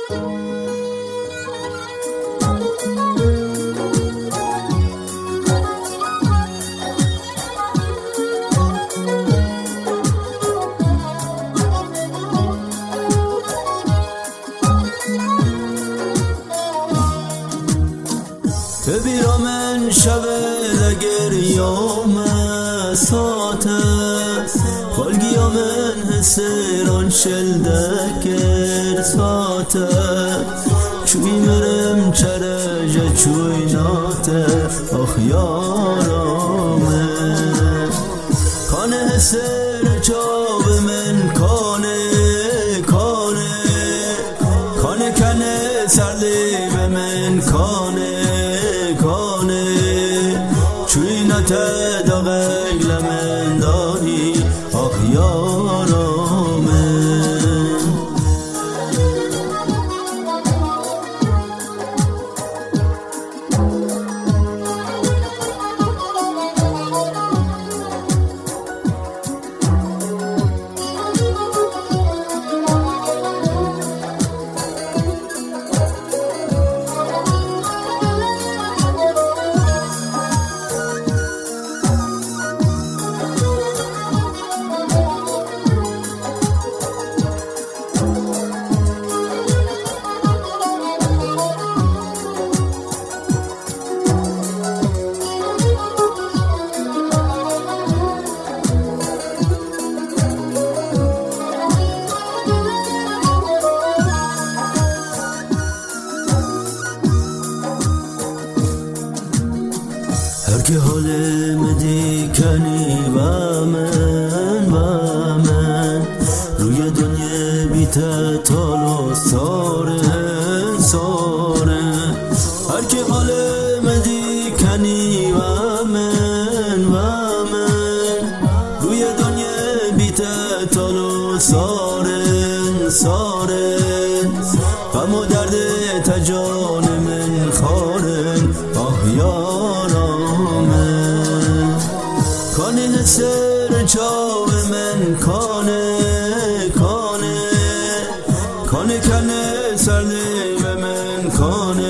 ببیرا من شب لگریام ساته خلگیا من حسران شلدکر ساته چوی مرم چرجه چوی ناته آخ یارامه کانه حسر چاب من کانه کنه سرلی به من کانه چوی نته دا غیل من داری آخ یارامه هر که حالم دیکنی و من روی دنیا بیته تال و ساره هر که حالم دیکنی و من روی دنیا بیته تال و ساره غم و درد تجان من خارن آه یارامه کانه حسر چاو من کانه کنه سرده به من کانه